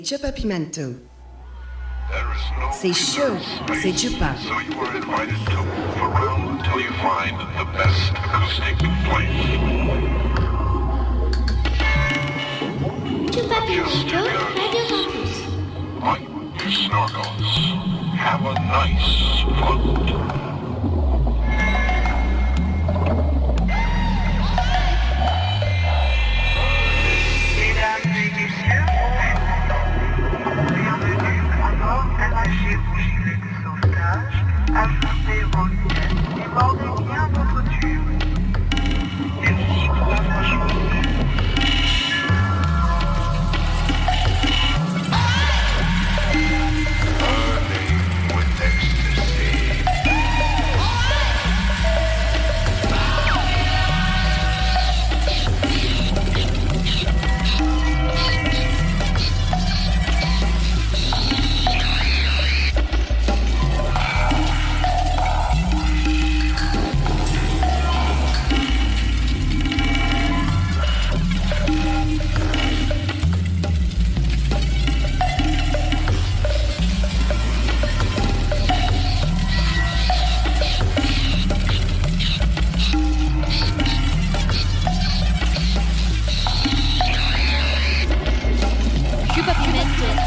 Chupa Pimento. C'est chaud, c'est Chupa. So you are invited to move around until you find the best acoustic place. Chupa Pimento, Radio Campus. Light your snorkels. Have a nice float. Ajoutez vos lunettes et bordez bien votre tube. Merci pour votre choix. Burning with ecstasy. Chupa Pimento.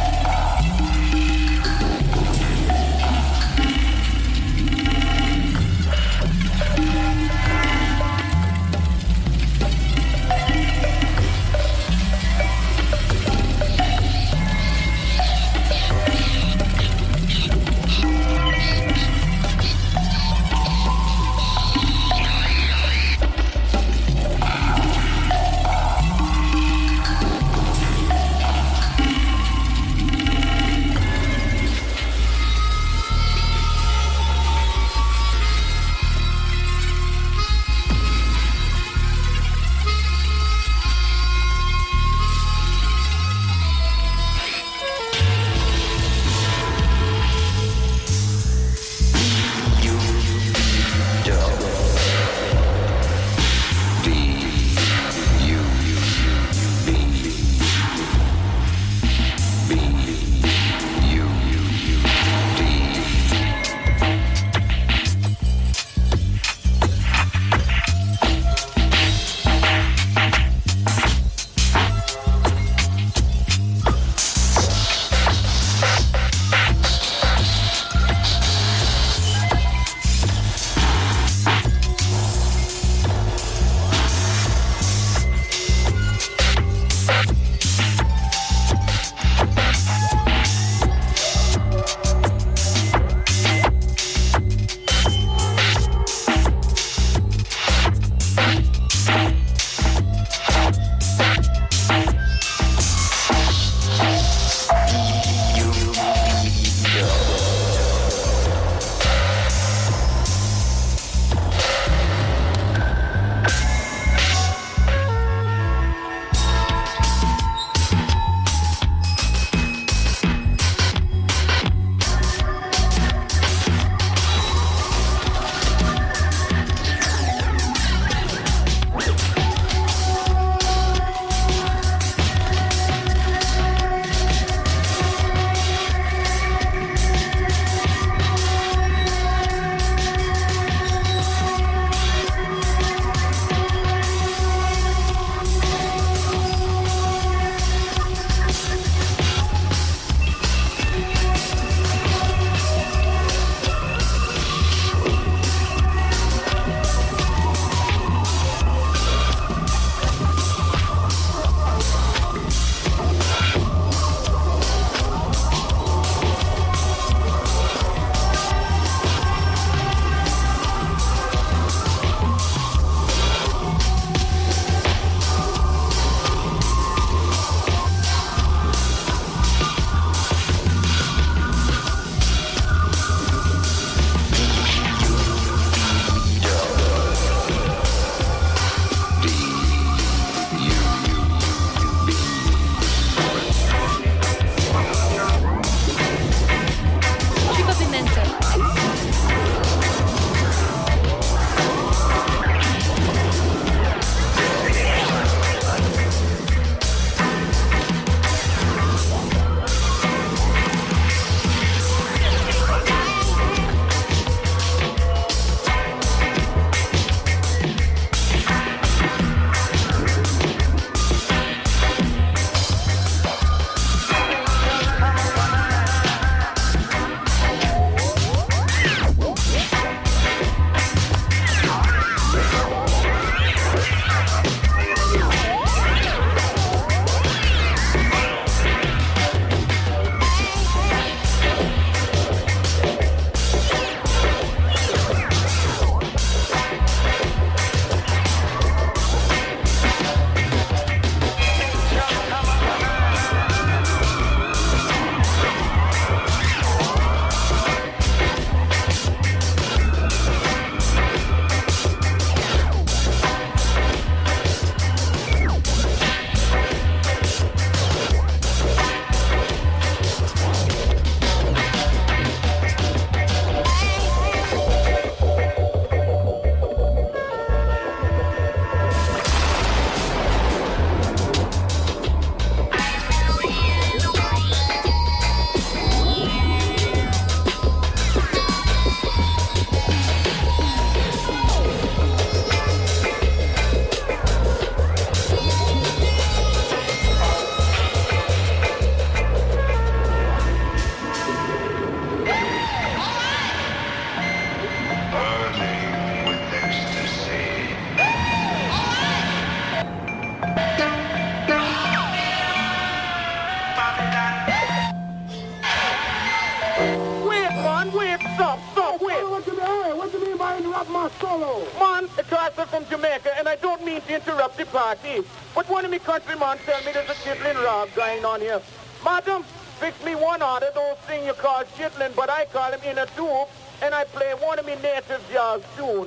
stop my solo. Man, it's Arthur from Jamaica, and I don't mean to interrupt the party, but one of me countrymen tell me there's a chitlin rob going on here. Madam, fix me one order, those thing you call chitlin, but I call him in a tube, and I play one of me native jazz tunes.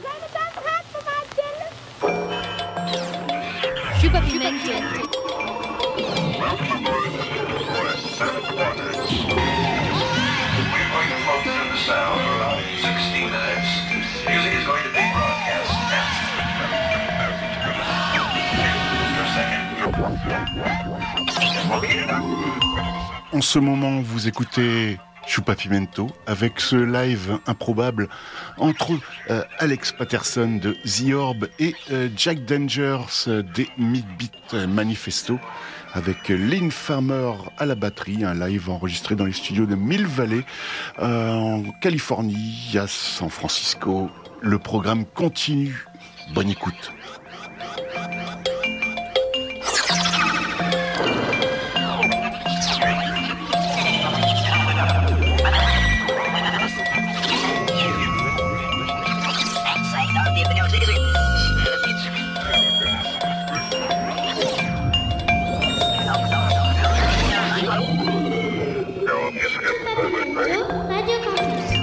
Chupa Pimenta. Welcome aboard for 7 quarters. We're going to float through the sound for about 60 minutes. Music is going to be broadcast En ce moment, vous écoutez Chupa Pimento avec ce live improbable entre Alex Patterson de The Orb et Jack Dangers des Midbeat Manifesto avec Lynn Farmer à la batterie, un live enregistré dans les studios de Mill Valley en Californie, à San Francisco. Le programme continue. Bonne écoute. Radio Campus.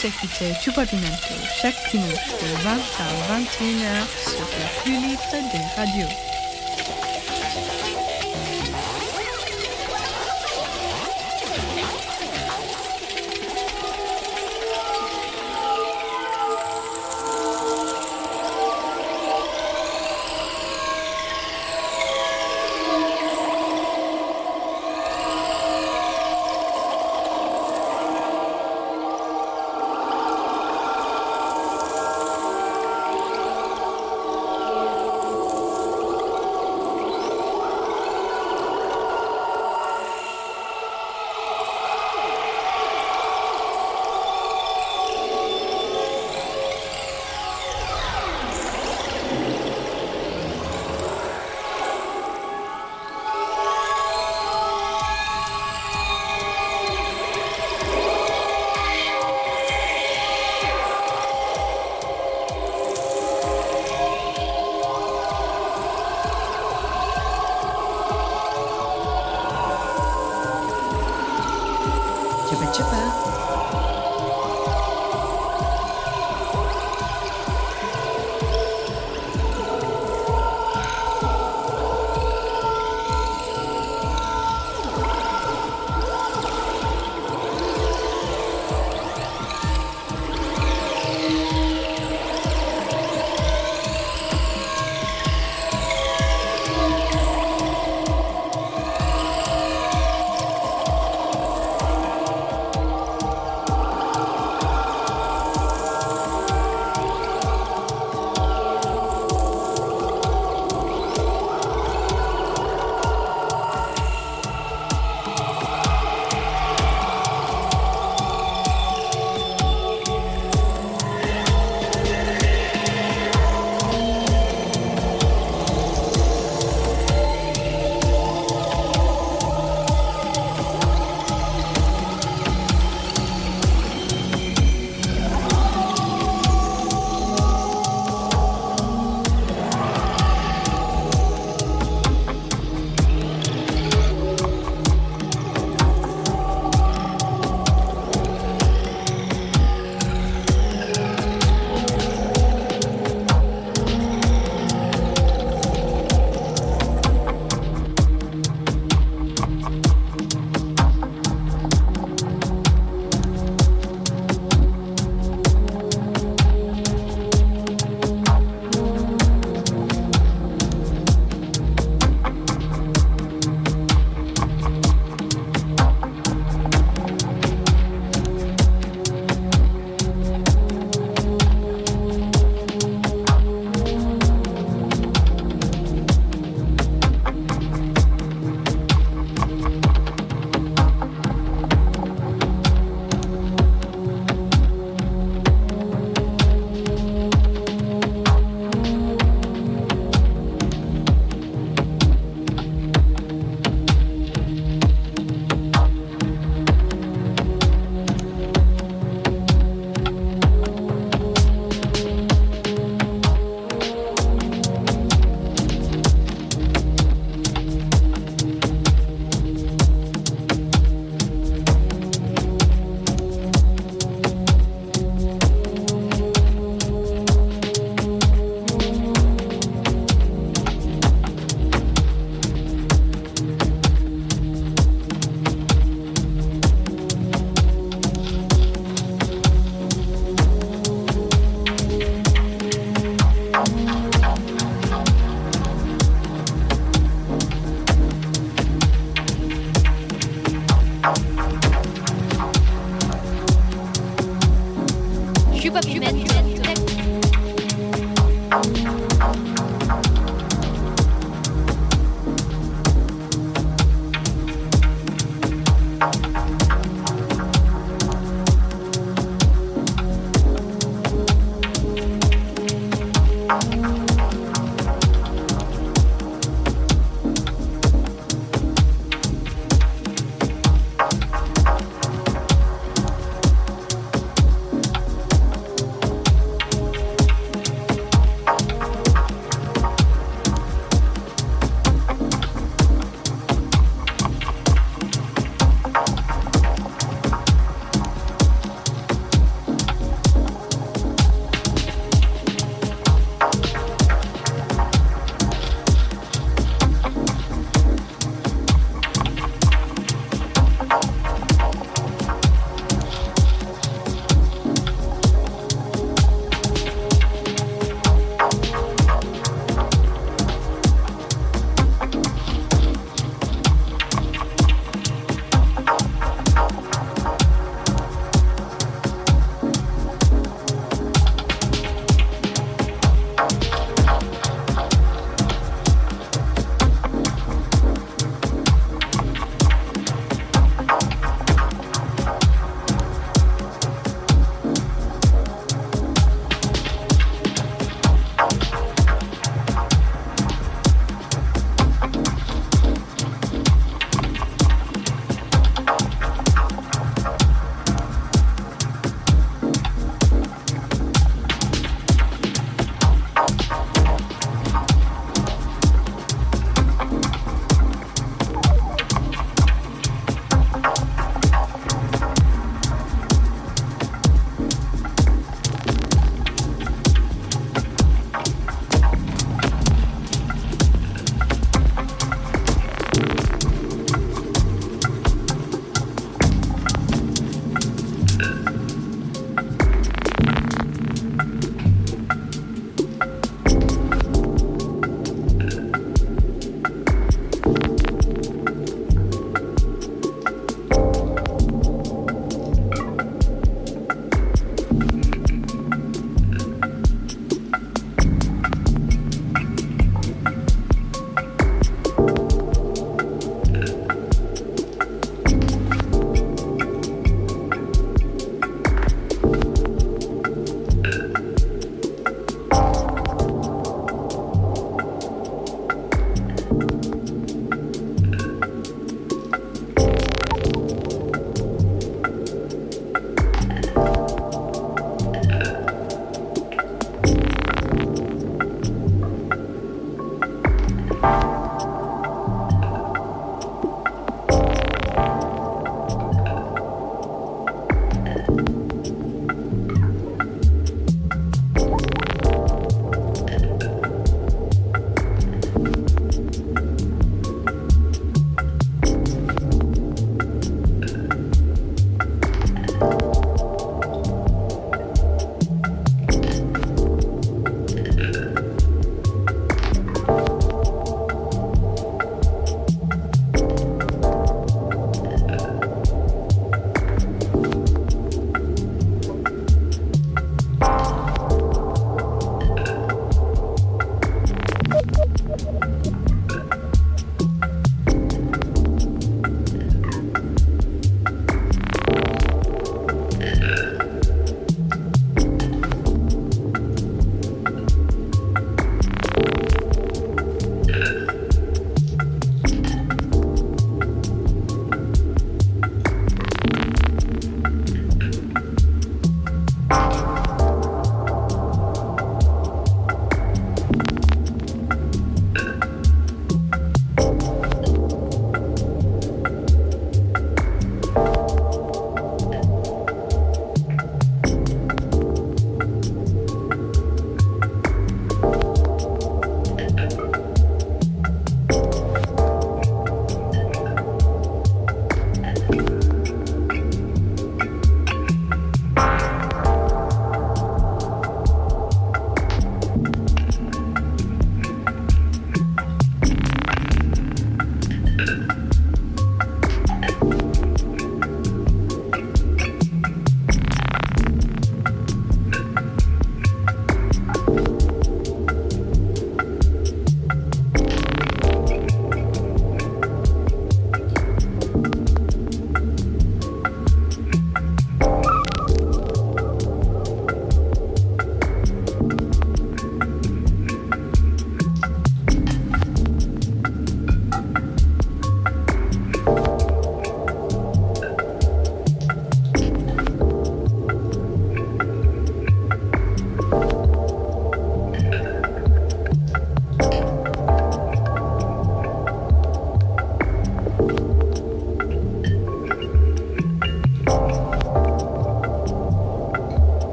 écoutez Chupa Pimento chaque dimanche de 20 à 21h sur la plus libre des radios.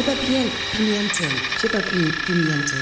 Chupa pimiento. Chupa pimiento.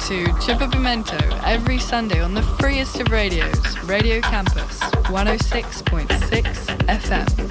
to Chippa Pimento every Sunday on the freest of radios, Radio Campus, 106.6 FM.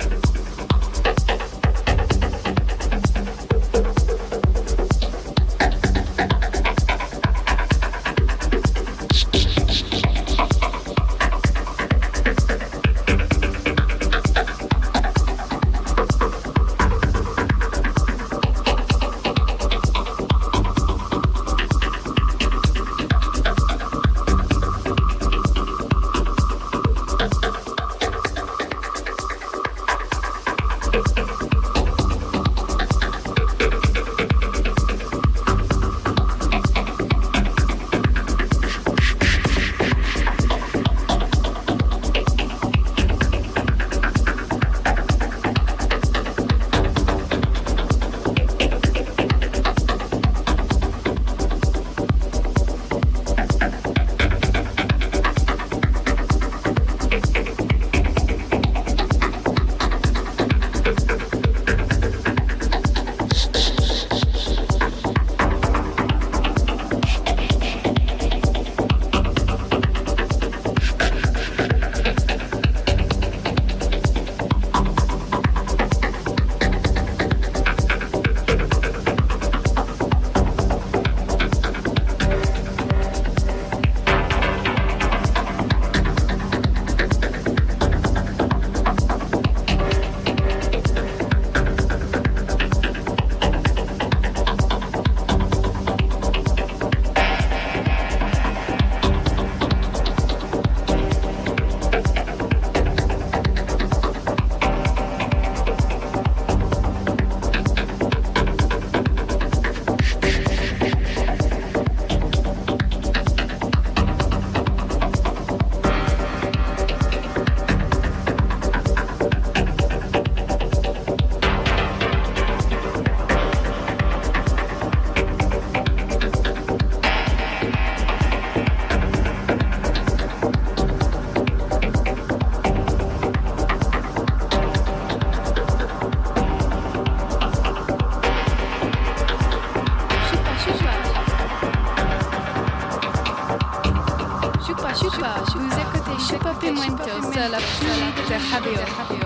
Vous écoutez Chippa Pimento, c'est la pluie de Radio.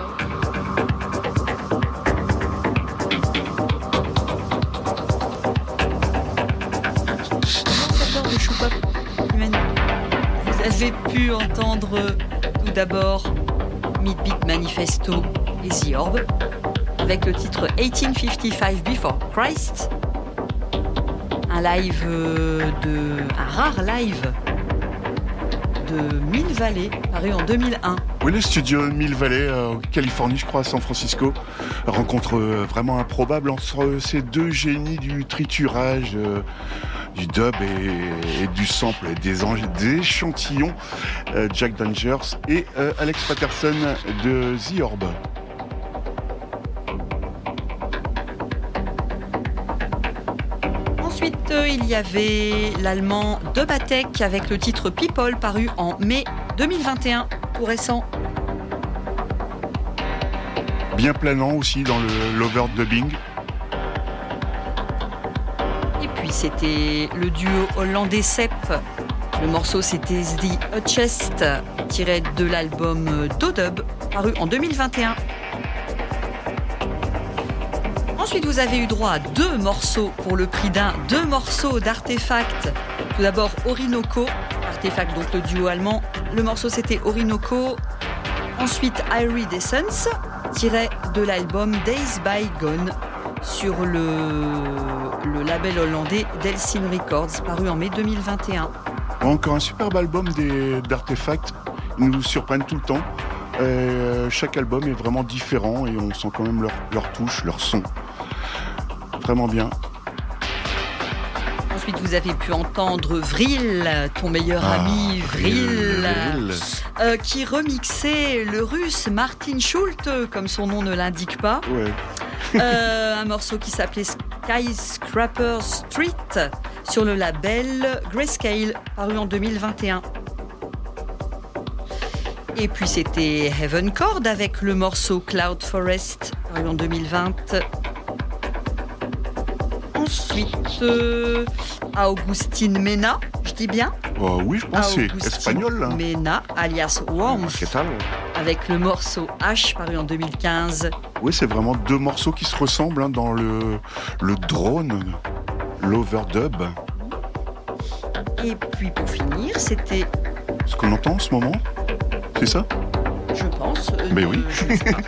De Chippa Pimento. Vous avez pu entendre tout d'abord Midbeat Manifesto et The Orb avec le titre 1855 Before Christ, un rare live de Mill Valley, paru en 2001. Oui, le studio Mill Valley, en Californie, je crois, à San Francisco. Rencontre vraiment improbable entre ces deux génies du triturage, du dub et du sample, et des échantillons, Jack Dangers et Alex Paterson de The Orb. Il y avait l'allemand Dubatek avec le titre People paru en mai 2021, tout récent. Bien planant aussi dans l'overdubbing. Et puis c'était le duo hollandais Sepp. Le morceau c'était The Hutchest, tiré de l'album Dodub paru en 2021. Ensuite, vous avez eu droit à 2 morceaux pour le prix d'un, 2 morceaux d'Artefact. Tout d'abord, Orinoco, Artefact, donc le duo allemand. Le morceau, c'était Orinoco. Ensuite, Iridescence, tiré de l'album Days By Gone, sur le label hollandais Delsin Records, paru en mai 2021. Encore un superbe album d'Artefact. Ils nous surprennent tout le temps. Chaque album est vraiment différent et on sent quand même leur touche, leur son. Vraiment bien. Ensuite, vous avez pu entendre Vril, ton meilleur ami Vril, qui remixait le russe Martin Schultz, comme son nom ne l'indique pas. Ouais. Un morceau qui s'appelait Skyscraper Street sur le label Grayscale, paru en 2021. Et puis c'était Heaven Chord avec le morceau Cloud Forest, paru en 2020. Ensuite, Augustin Mena, je dis bien? Oui, je pense que c'est espagnol. Là. Mena, alias Worms, ¿Qué tal? avec le morceau H, paru en 2015. Oui, c'est vraiment deux morceaux qui se ressemblent hein, dans le drone, l'overdub. Et puis pour finir, c'était... Ce qu'on entend en ce moment, c'est ça? Je pense. Mais oui. Je ne sais pas.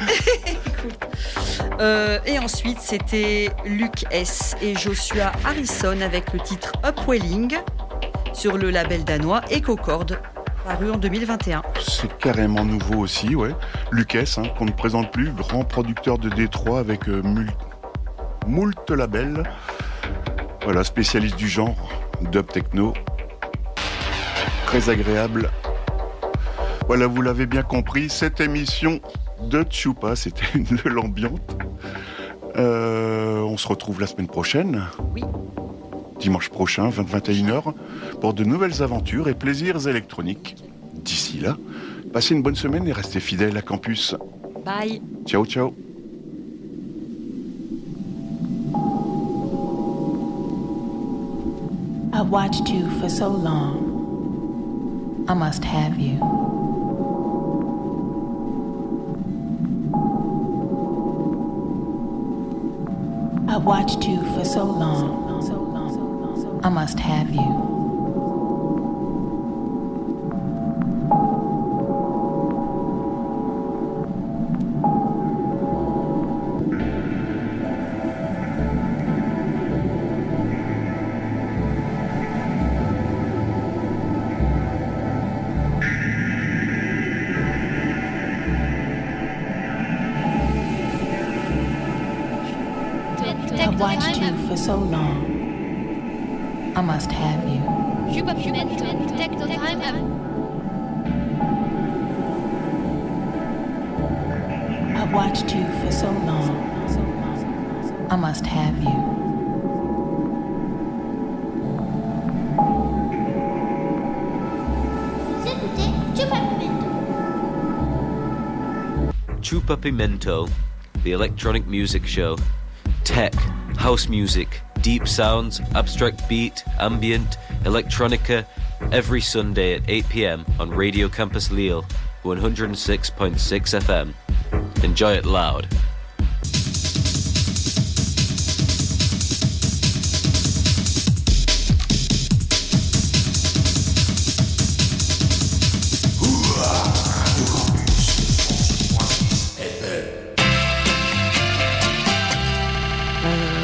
Et ensuite, c'était Luke S. et Joshua Harrison avec le titre Upwelling sur le label danois EcoCord, paru en 2021. C'est carrément nouveau aussi, ouais. Luke S, hein, qu'on ne présente plus, grand producteur de Détroit avec moult labels. Voilà, spécialiste du genre, dub techno. Très agréable. Voilà, vous l'avez bien compris, cette émission de Tchoupa, c'était de l'ambiance. On se retrouve la semaine prochaine. Oui. Dimanche prochain, 20-21h, pour de nouvelles aventures et plaisirs électroniques. D'ici là, passez une bonne semaine et restez fidèles à Campus. Bye. Ciao, ciao. I've watched you for so long. I must have you. I've watched you for so long. I must have you. I've watched you for so long. I must have you. Chupa Pimento, Techno Time Up. I've watched you for so long. I must have you. Vous écoutez Chupa Pimento. Chupa Pimento, the electronic music show. Tech, house music, deep sounds, abstract beat, ambient, electronica, every Sunday at 8 p.m. on Radio Campus Lille, 106.6 FM. Enjoy it loud.